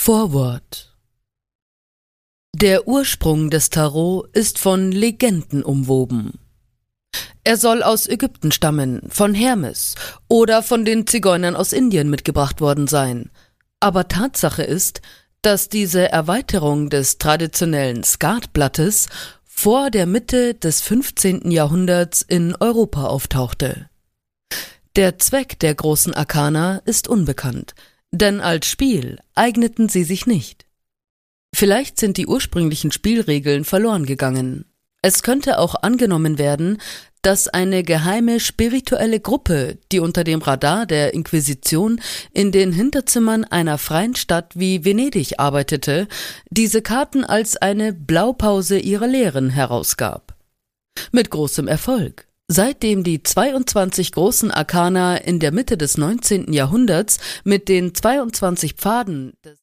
Vorwort. Der Ursprung des Tarot ist von Legenden umwoben. Er soll aus Ägypten stammen, von Hermes oder von den Zigeunern aus Indien mitgebracht worden sein. Aber Tatsache ist, dass diese Erweiterung des traditionellen Skatblattes vor der Mitte des 15. Jahrhunderts in Europa auftauchte. Der Zweck der großen Arkana ist unbekannt, denn als Spiel eigneten sie sich nicht. Vielleicht sind die ursprünglichen Spielregeln verloren gegangen. Es könnte auch angenommen werden, dass eine geheime spirituelle Gruppe, die unter dem Radar der Inquisition in den Hinterzimmern einer freien Stadt wie Venedig arbeitete, diese Karten als eine Blaupause ihrer Lehren herausgab. Mit großem Erfolg. Seitdem die 22 großen Arkana in der Mitte des 19. Jahrhunderts mit den 22 Pfaden des